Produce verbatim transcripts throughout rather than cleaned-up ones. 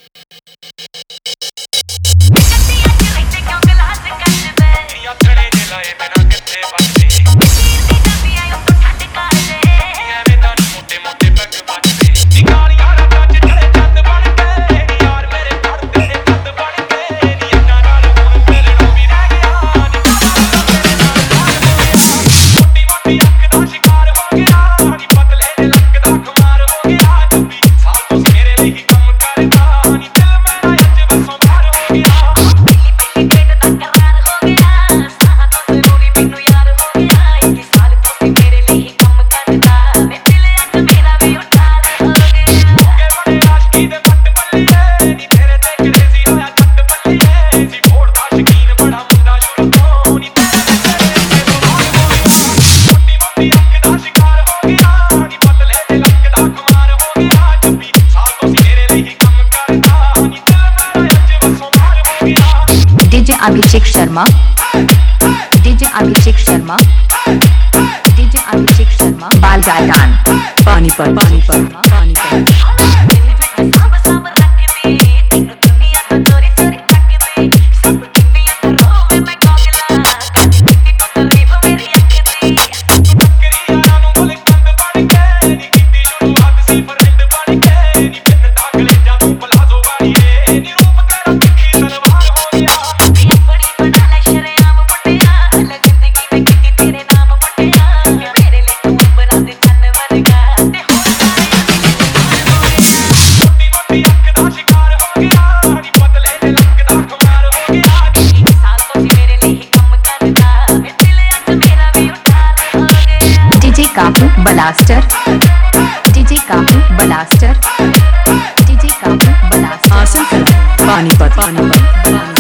DJ Abhishek Sharma, DJ Abhishek Sharma, DJ Abhishek Sharma, बालगाटान, Panipat, Panipat, Panipat. Kafu blaster, DJ Kafu blaster, DJ Kafu blaster. हासिल करा Panipat, Panipat, Panipat.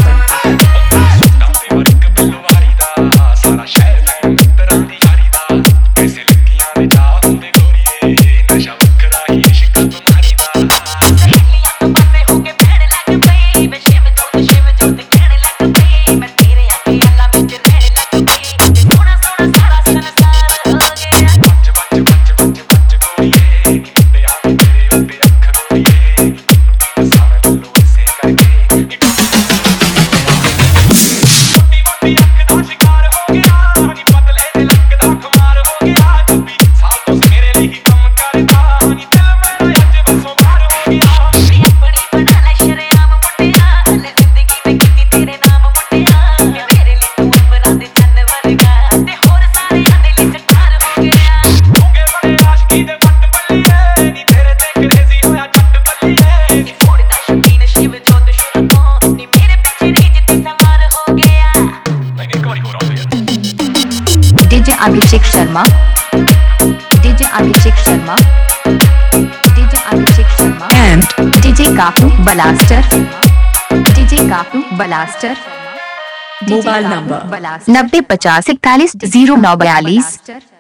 DJ Abhishek Sharma, DJ Abhishek Sharma, DJ Abhishek Sharma and DJ Kafu blaster, DJ Kafu blaster. Mobile number नब्बे पचास इकतालीस जीरो नौ बयालीस।